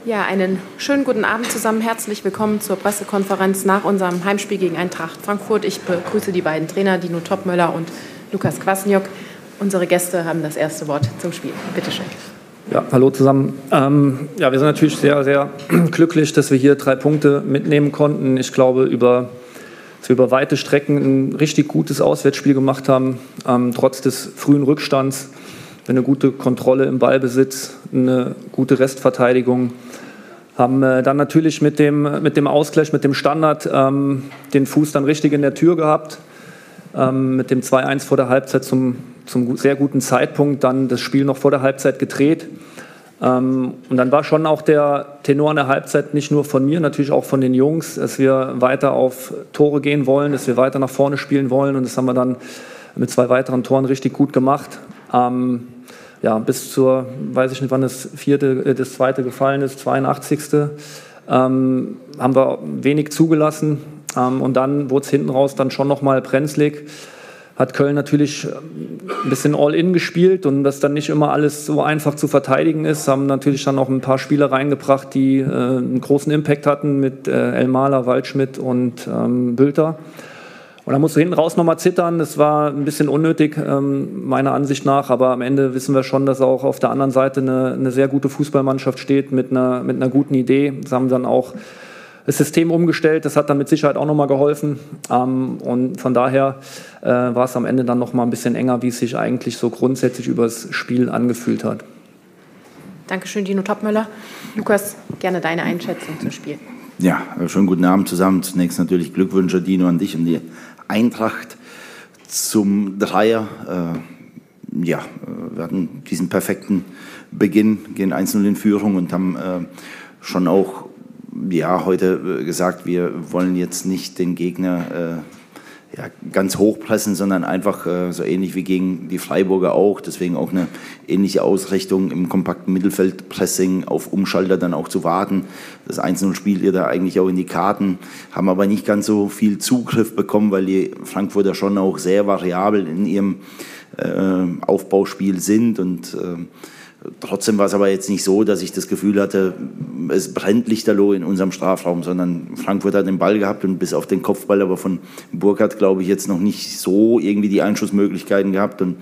Ja, einen schönen guten Abend zusammen. Herzlich willkommen zur Pressekonferenz nach unserem Heimspiel gegen Eintracht Frankfurt. Ich begrüße die beiden Trainer, Dino Topmöller und Lukas Kwasniok. Unsere Gäste haben das erste Wort zum Spiel. Bitte schön. Ja, hallo zusammen. Wir sind natürlich sehr, sehr glücklich, dass wir hier 3 Punkte mitnehmen konnten. Ich glaube, dass wir über weite Strecken ein richtig gutes Auswärtsspiel gemacht haben, trotz des frühen Rückstands. Eine gute Kontrolle im Ballbesitz, eine gute Restverteidigung. Haben dann natürlich mit dem Ausgleich, mit dem Standard den Fuß dann richtig in der Tür gehabt. Mit dem 2-1 vor der Halbzeit zum sehr guten Zeitpunkt dann das Spiel noch vor der Halbzeit gedreht. Und dann war schon auch der Tenor in der Halbzeit nicht nur von mir, natürlich auch von den Jungs, dass wir weiter auf Tore gehen wollen, dass wir weiter nach vorne spielen wollen. Und das haben wir dann mit 2 weiteren Toren richtig gut gemacht. Bis zur, weiß ich nicht, wann das zweite gefallen ist, 82. Haben wir wenig zugelassen. Und dann wurde es hinten raus dann schon nochmal brenzlig. Hat Köln natürlich ein bisschen All-In gespielt und das dann nicht immer alles so einfach zu verteidigen ist. Haben natürlich dann auch ein paar Spieler reingebracht, die einen großen Impact hatten mit Elmaler, Waldschmidt und Bülter. Und da musst du hinten raus nochmal zittern. Das war ein bisschen unnötig, meiner Ansicht nach. Aber am Ende wissen wir schon, dass auch auf der anderen Seite eine sehr gute Fußballmannschaft steht mit einer guten Idee. Sie haben dann auch das System umgestellt. Das hat dann mit Sicherheit auch nochmal geholfen. Und von daher war es am Ende dann nochmal ein bisschen enger, wie es sich eigentlich so grundsätzlich über das Spiel angefühlt hat. Dankeschön, Dino Topmöller. Lukas, gerne deine Einschätzung zum Spiel. Ja, schönen guten Abend zusammen. Zunächst natürlich Glückwünsche, Dino, an dich und die Eintracht zum Dreier. Wir hatten diesen perfekten Beginn, gehen 1-0 in Führung und haben schon auch heute gesagt, wir wollen jetzt nicht den Gegner ganz hochpressen, sondern einfach so ähnlich wie gegen die Freiburger auch. Deswegen auch eine ähnliche Ausrichtung im kompakten Mittelfeldpressing auf Umschalter dann auch zu warten. Das 1-0 spielt ihr da eigentlich auch in die Karten, haben aber nicht ganz so viel Zugriff bekommen, weil die Frankfurter schon auch sehr variabel in ihrem Aufbauspiel sind und trotzdem war es aber jetzt nicht so, dass ich das Gefühl hatte, es brennt lichterloh in unserem Strafraum, sondern Frankfurt hat den Ball gehabt und bis auf den Kopfball aber von Burkhardt, glaube ich, jetzt noch nicht so irgendwie die Einschussmöglichkeiten gehabt. Und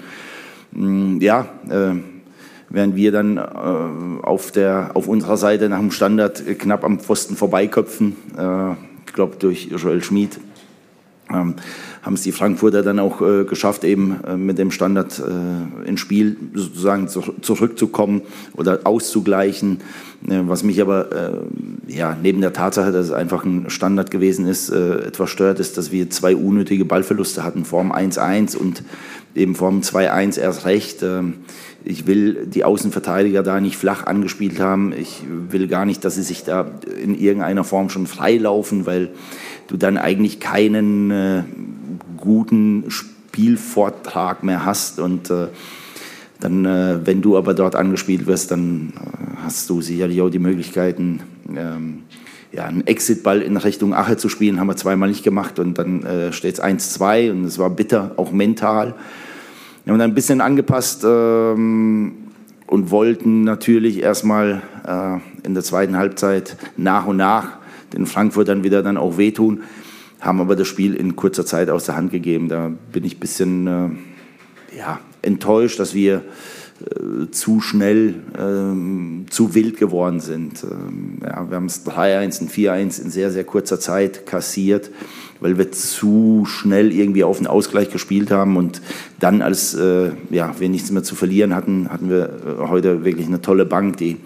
während wir dann auf unserer Seite nach dem Standard knapp am Pfosten vorbeiköpfen, ich glaube durch Joel Schmid, haben es die Frankfurter dann auch geschafft, eben mit dem Standard ins Spiel sozusagen zurückzukommen oder auszugleichen. Was mich aber neben der Tatsache, dass es einfach ein Standard gewesen ist, etwas stört, ist, dass wir 2 unnötige Ballverluste hatten, vor dem 1-1 und eben vor dem 2-1 erst recht. Ich will die Außenverteidiger da nicht flach angespielt haben. Ich will gar nicht, dass sie sich da in irgendeiner Form schon freilaufen, weil du dann eigentlich keinen guten Spielvortrag mehr hast. Und dann, wenn du aber dort angespielt wirst, dann hast du sicherlich auch die Möglichkeiten, einen Exitball in Richtung Ache zu spielen. Haben wir 2-mal nicht gemacht und dann steht es 1-2 und es war bitter, auch mental. Wir haben dann ein bisschen angepasst und wollten natürlich erstmal in der zweiten Halbzeit nach und nach den Frankfurtern wieder dann auch wehtun, haben aber das Spiel in kurzer Zeit aus der Hand gegeben. Da bin ich ein bisschen enttäuscht, dass wir zu schnell, zu wild geworden sind. Wir haben es 3-1 und 4-1 in sehr, sehr kurzer Zeit kassiert, weil wir zu schnell irgendwie auf den Ausgleich gespielt haben und dann, als wir nichts mehr zu verlieren hatten, hatten wir heute wirklich eine tolle Bank, die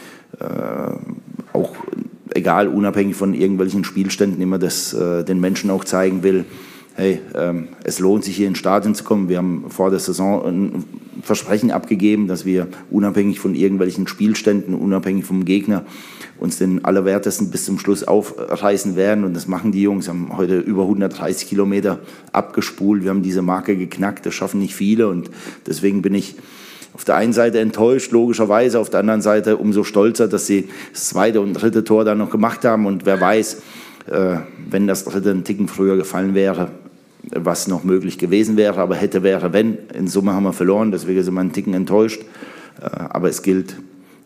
auch egal, unabhängig von irgendwelchen Spielständen, immer das den Menschen auch zeigen will, hey, es lohnt sich, hier ins Stadion zu kommen. Wir haben vor der Saison ein Versprechen abgegeben, dass wir unabhängig von irgendwelchen Spielständen, unabhängig vom Gegner, uns den Allerwertesten bis zum Schluss aufreißen werden. Und das machen die Jungs, haben heute über 130 Kilometer abgespult. Wir haben diese Marke geknackt, das schaffen nicht viele. Und deswegen bin ich auf der einen Seite enttäuscht, logischerweise, auf der anderen Seite umso stolzer, dass sie das 2. und 3. Tor dann noch gemacht haben. Und wer weiß, wenn das 3. einen Ticken früher gefallen wäre, was noch möglich gewesen wäre, aber hätte, wäre, wenn. In Summe haben wir verloren, deswegen sind wir einen Ticken enttäuscht. Aber es gilt,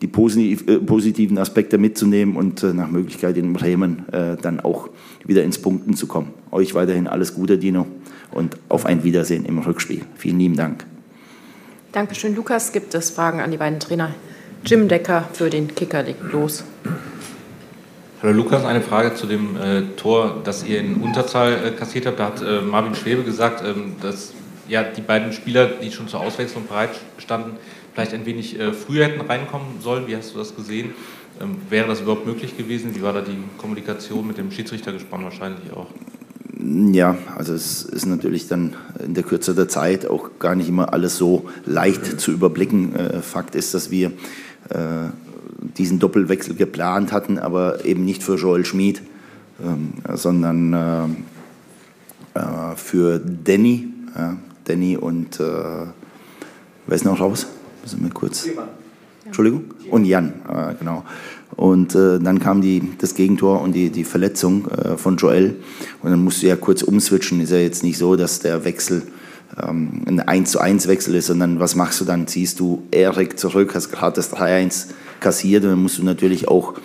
die positiven Aspekte mitzunehmen und nach Möglichkeit in Bremen dann auch wieder ins Punkten zu kommen. Euch weiterhin alles Gute, Dino, und auf ein Wiedersehen im Rückspiel. Vielen lieben Dank. Dankeschön, Lukas. Gibt es Fragen an die beiden Trainer? Jim Decker für den Kicker legt los. Hallo Lukas, eine Frage zu dem Tor, das ihr in Unterzahl kassiert habt. Da hat Marvin Schwebe gesagt, dass ja, die beiden Spieler, die schon zur Auswechslung bereit standen, vielleicht ein wenig früher hätten reinkommen sollen. Wie hast du das gesehen? Wäre das überhaupt möglich gewesen? Wie war da die Kommunikation mit dem Schiedsrichtergespann wahrscheinlich auch? Ja, also es ist natürlich dann in der Kürze der Zeit auch gar nicht immer alles so leicht zu überblicken. Fakt ist, dass wir diesen Doppelwechsel geplant hatten, aber eben nicht für Joel Schmid, sondern für Danny. Danny und, wer ist noch raus? Müssen wir kurz. Entschuldigung? Und Jan, genau. Und dann kam das Gegentor und die Verletzung von Joel. Und dann musst du ja kurz umswitchen. Ist ja jetzt nicht so, dass der Wechsel ein 1:1 Wechsel ist, sondern was machst du dann? Ziehst du Erik zurück, hast gerade das 3:1 kassiert und dann musst du natürlich auch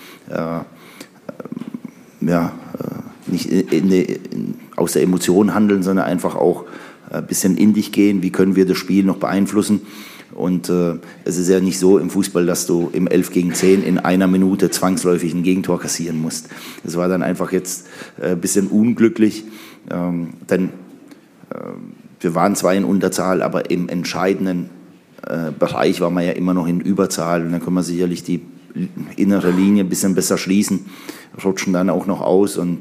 nicht aus der Emotion handeln, sondern einfach auch ein bisschen in dich gehen. Wie können wir das Spiel noch beeinflussen? Und es ist ja nicht so im Fußball, dass du im 11 gegen 10 in einer Minute zwangsläufig ein Gegentor kassieren musst. Das war dann einfach jetzt ein bisschen unglücklich, denn wir waren zwar in Unterzahl, aber im entscheidenden Bereich war man ja immer noch in Überzahl. Und dann können wir sicherlich die innere Linie ein bisschen besser schließen, rutschen dann auch noch aus und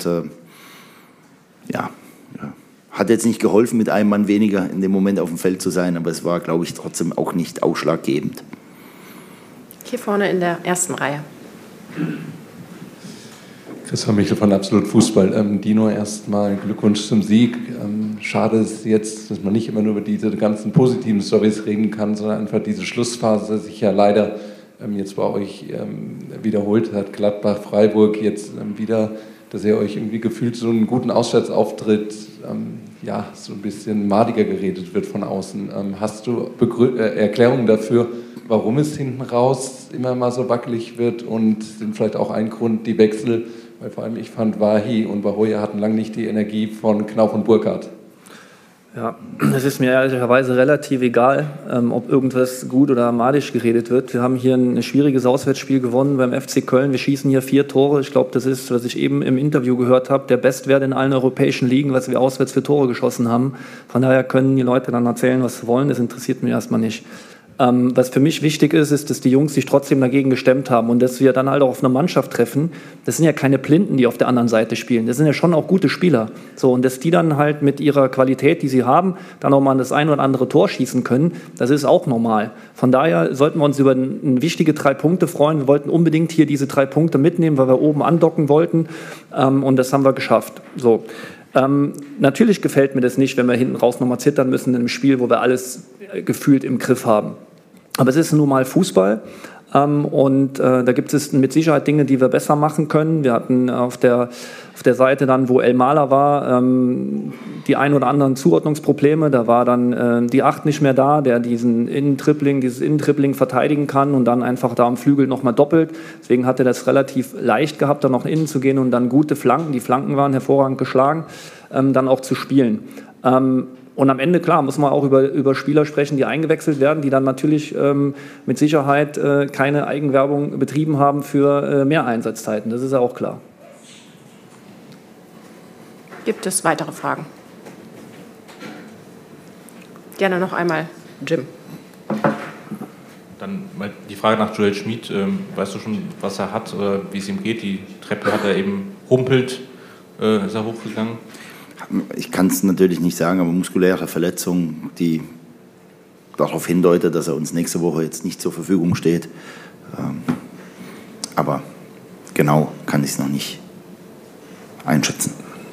hat jetzt nicht geholfen, mit einem Mann weniger in dem Moment auf dem Feld zu sein, aber es war, glaube ich, trotzdem auch nicht ausschlaggebend. Hier vorne in der ersten Reihe. Christoph Michel von Absolut Fußball. Dino, erstmal Glückwunsch zum Sieg. Schade ist jetzt, dass man nicht immer nur über diese ganzen positiven Storys reden kann, sondern einfach diese Schlussphase sich ja leider jetzt bei euch wiederholt hat. Gladbach, Freiburg jetzt wieder, dass ihr euch irgendwie gefühlt so einen guten Auswärtsauftritt, so ein bisschen madiger geredet wird von außen. Hast du Erklärungen dafür, warum es hinten raus immer mal so wackelig wird, und sind vielleicht auch ein Grund die Wechsel, weil vor allem ich fand, Wahi und Bahoya hatten lange nicht die Energie von Knauf und Burkhardt. Ja, es ist mir ehrlicherweise relativ egal, ob irgendwas gut oder madig geredet wird. Wir haben hier ein schwieriges Auswärtsspiel gewonnen beim FC Köln. Wir schießen hier 4 Tore. Ich glaube, das ist, was ich eben im Interview gehört habe, der Bestwert in allen europäischen Ligen, was wir auswärts für Tore geschossen haben. Von daher können die Leute dann erzählen, was sie wollen. Das interessiert mich erstmal nicht. Was für mich wichtig ist, ist, dass die Jungs sich trotzdem dagegen gestemmt haben und dass wir dann halt auch auf eine Mannschaft treffen. Das sind ja keine Blinden, die auf der anderen Seite spielen. Das sind ja schon auch gute Spieler. So, und dass die dann halt mit ihrer Qualität, die sie haben, dann auch mal das ein oder andere Tor schießen können, das ist auch normal. Von daher sollten wir uns über wichtige 3 Punkte freuen. Wir wollten unbedingt hier diese 3 Punkte mitnehmen, weil wir oben andocken wollten. Und das haben wir geschafft. So. Natürlich gefällt mir das nicht, wenn wir hinten raus nochmal zittern müssen in einem Spiel, wo wir alles gefühlt im Griff haben. Aber es ist nun mal Fußball, und da gibt es mit Sicherheit Dinge, die wir besser machen können. Wir hatten auf der Seite dann, wo El Mala war, die ein oder anderen Zuordnungsprobleme. Da war dann die 8 nicht mehr da, der dieses Innentribbling verteidigen kann und dann einfach da am Flügel nochmal doppelt. Deswegen hat er das relativ leicht gehabt, dann noch innen zu gehen und dann gute Flanken, die Flanken waren hervorragend geschlagen, dann auch zu spielen. Und am Ende, klar, muss man auch über Spieler sprechen, die eingewechselt werden, die dann natürlich mit Sicherheit keine Eigenwerbung betrieben haben für mehr Einsatzzeiten. Das ist ja auch klar. Gibt es weitere Fragen? Gerne noch einmal Jim. Dann mal die Frage nach Joel Schmid. Weißt du schon, was er hat oder wie es ihm geht? Die Treppe hat er eben rumpelt, ist er hochgegangen? Ich kann es natürlich nicht sagen, aber muskuläre Verletzung, die darauf hindeutet, dass er uns nächste Woche jetzt nicht zur Verfügung steht. Aber genau kann ich es noch nicht einschätzen.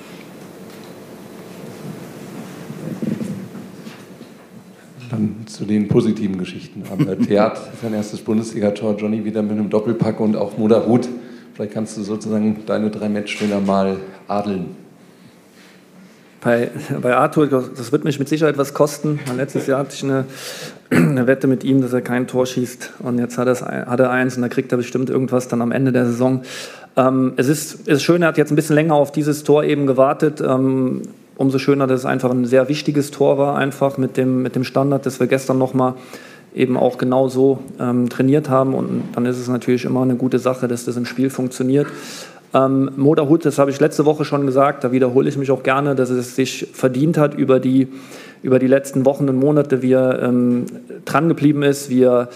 Dann zu den positiven Geschichten. Aber Theat, sein erstes Bundesliga-Tor, Johnny wieder mit einem Doppelpack und auch Moderhut. Vielleicht kannst du sozusagen deine 3 Matchwinner mal adeln. bei Arthur, das wird mich mit Sicherheit was kosten. Letztes Jahr hatte ich eine Wette mit ihm, dass er kein Tor schießt. Und jetzt hat er eins und da kriegt er bestimmt irgendwas dann am Ende der Saison. Es ist schön, er hat jetzt ein bisschen länger auf dieses Tor eben gewartet. Umso schöner, dass es einfach ein sehr wichtiges Tor war, einfach mit dem Standard, dass wir gestern nochmal eben auch genau so trainiert haben. Und dann ist es natürlich immer eine gute Sache, dass das im Spiel funktioniert. Moderhut, das habe ich letzte Woche schon gesagt, da wiederhole ich mich auch gerne, dass es sich verdient hat über die letzten Wochen und Monate, wie er dran geblieben ist, wie er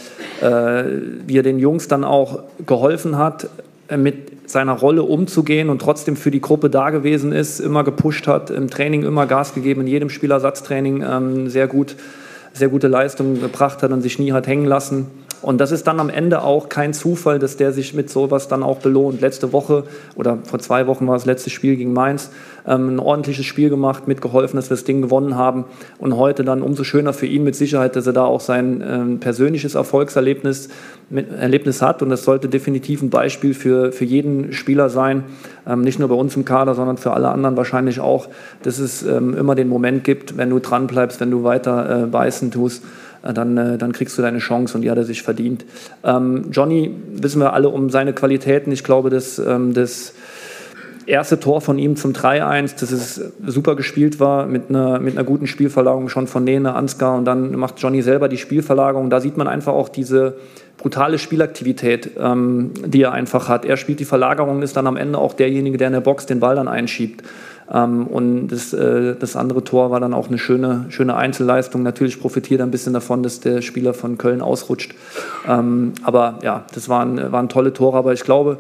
den Jungs dann auch geholfen hat, mit seiner Rolle umzugehen und trotzdem für die Gruppe da gewesen ist, immer gepusht hat, im Training immer Gas gegeben, in jedem Spielersatztraining sehr gute Leistungen gebracht hat und sich nie hat hängen lassen. Und das ist dann am Ende auch kein Zufall, dass der sich mit sowas dann auch belohnt. Letzte Woche oder vor 2 Wochen war das letzte Spiel gegen Mainz, ein ordentliches Spiel gemacht, mitgeholfen, dass wir das Ding gewonnen haben. Und heute dann umso schöner für ihn mit Sicherheit, dass er da auch sein persönliches Erfolgserlebnis hat. Und das sollte definitiv ein Beispiel für jeden Spieler sein, nicht nur bei uns im Kader, sondern für alle anderen wahrscheinlich auch, dass es immer den Moment gibt, wenn du dran bleibst, wenn du weiter beißen tust, dann kriegst du deine Chance und die hat er sich verdient. Johnny, wissen wir alle um seine Qualitäten. Ich glaube, dass das erste Tor von ihm zum 3-1, dass es super gespielt war mit einer guten Spielverlagerung schon von Nene, Ansgar und dann macht Johnny selber die Spielverlagerung. Da sieht man einfach auch diese brutale Spielaktivität, die er einfach hat. Er spielt die Verlagerung, ist dann am Ende auch derjenige, der in der Box den Ball dann einschiebt. Und das andere Tor war dann auch eine schöne Einzelleistung. Natürlich profitiert er ein bisschen davon, dass der Spieler von Köln ausrutscht. Aber ja, das waren tolle Tore. Aber ich glaube,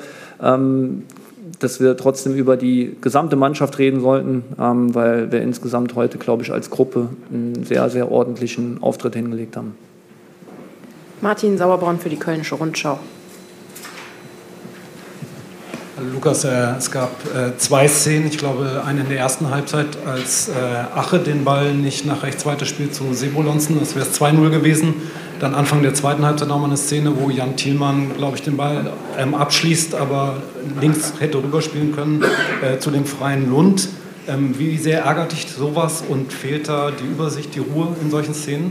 dass wir trotzdem über die gesamte Mannschaft reden sollten, weil wir insgesamt heute, glaube ich, als Gruppe einen sehr, sehr ordentlichen Auftritt hingelegt haben. Martin Sauerborn für die Kölnische Rundschau. Lukas, es gab 2 Szenen, ich glaube eine in der ersten Halbzeit, als Ache den Ball nicht nach rechts weiterspielt zu Sebolonsen, das wäre es 2-0 gewesen. Dann Anfang der zweiten Halbzeit nochmal eine Szene, wo Jan Thielmann, glaube ich, den Ball abschließt, aber links hätte rüberspielen können zu dem freien Lund. Wie sehr ärgert dich sowas und fehlt da die Übersicht, die Ruhe in solchen Szenen?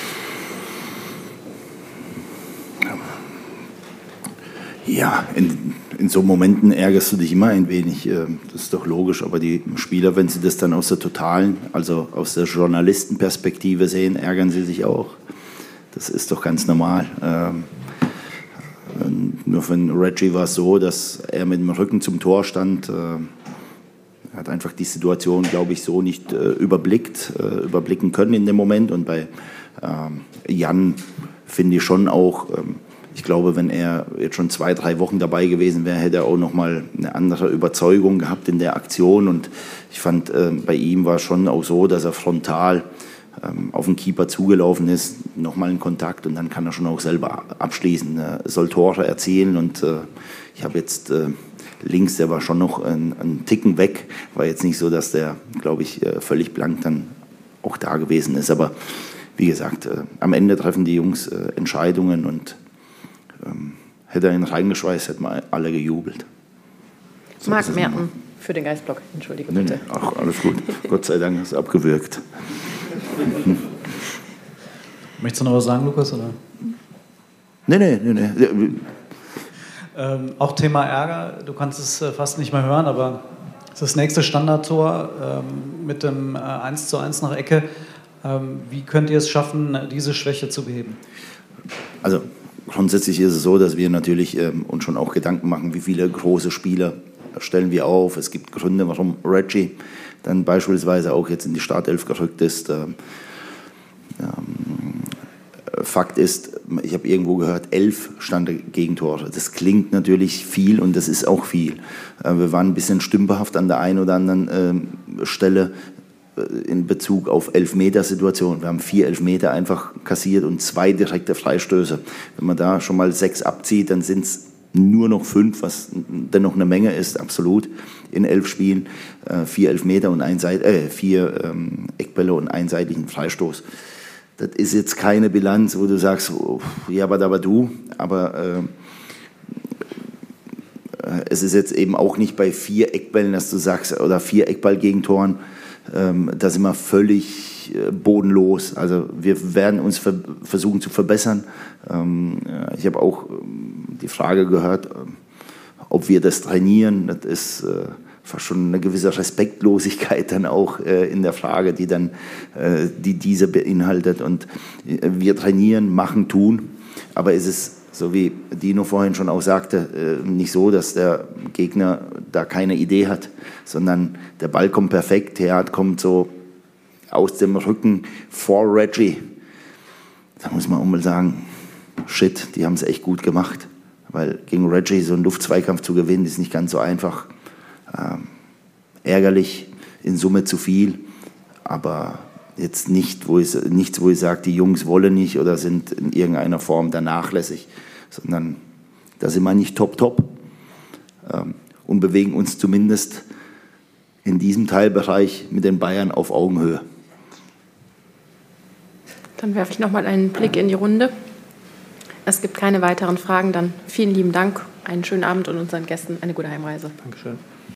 Ja, in so Momenten ärgerst du dich immer ein wenig, das ist doch logisch, aber die Spieler, wenn sie das dann aus der totalen, also aus der Journalistenperspektive sehen, ärgern sie sich auch. Das ist doch ganz normal. Nur von Reggie war es so, dass er mit dem Rücken zum Tor stand. Er hat einfach die Situation, glaube ich, so nicht überblicken können in dem Moment. Und bei Jan finde ich schon auch, ich glaube, wenn er jetzt schon 2-3 Wochen dabei gewesen wäre, hätte er auch noch mal eine andere Überzeugung gehabt in der Aktion. Und ich fand, bei ihm war es schon auch so, dass er frontal auf den Keeper zugelaufen ist, nochmal in Kontakt und dann kann er schon auch selber abschließen, soll Tore erzielen. Und ich habe jetzt links, der war schon noch einen Ticken weg, war jetzt nicht so, dass der, glaube ich, völlig blank dann auch da gewesen ist. Aber wie gesagt, am Ende treffen die Jungs Entscheidungen und hätte er ihn reingeschweißt, hätten wir alle gejubelt. So Marc Merten für den Geistblock, entschuldige bitte. Nee, ach, alles gut. Gott sei Dank ist es abgewürgt. Möchtest du noch was sagen, Lukas? Oder? Nee. Auch Thema Ärger, du kannst es fast nicht mehr hören, aber das nächste Standardtor mit dem 1:1 nach Ecke. Wie könnt ihr es schaffen, diese Schwäche zu beheben? Also grundsätzlich ist es so, dass wir natürlich uns schon auch Gedanken machen, wie viele große Spieler stellen wir auf. Es gibt Gründe, warum Reggie dann beispielsweise auch jetzt in die Startelf gerückt ist. Fakt ist, ich habe irgendwo gehört, 11 Gegentore. Das klingt natürlich viel und das ist auch viel. Wir waren ein bisschen stümperhaft an der einen oder anderen Stelle in Bezug auf Elfmetersituationen. Wir haben 4 Elfmeter einfach kassiert und 2 direkte Freistöße. Wenn man da schon mal 6 abzieht, dann sind es nur noch 5, was dennoch eine Menge ist, absolut, in 11 Spielen. 4 Elfmeter und 4 Eckbälle und einseitigen Freistoß. Das ist jetzt keine Bilanz, wo du sagst, oh, ja, aber du. Aber es ist jetzt eben auch nicht bei 4 Eckbällen, dass du sagst, oder 4 Eckballgegentoren, da sind wir völlig bodenlos. Also wir werden uns versuchen zu verbessern. Ich habe auch die Frage gehört, ob wir das trainieren. Das ist fast schon eine gewisse Respektlosigkeit dann auch in der Frage, die diese beinhaltet. Und wir trainieren, machen, tun, aber es ist, so wie Dino vorhin schon auch sagte, nicht so, dass der Gegner da keine Idee hat, sondern der Ball kommt perfekt, Theat kommt so aus dem Rücken vor Reggie. Da muss man auch mal sagen, shit, die haben es echt gut gemacht, weil gegen Reggie so einen Luftzweikampf zu gewinnen, ist nicht ganz so einfach. Ärgerlich, in Summe zu viel, aber jetzt nichts, wo ich sage, die Jungs wollen nicht oder sind in irgendeiner Form da nachlässig, sondern da sind wir nicht top und bewegen uns zumindest in diesem Teilbereich mit den Bayern auf Augenhöhe. Dann werfe ich noch mal einen Blick in die Runde. Es gibt keine weiteren Fragen. Dann vielen lieben Dank, einen schönen Abend und unseren Gästen eine gute Heimreise. Dankeschön.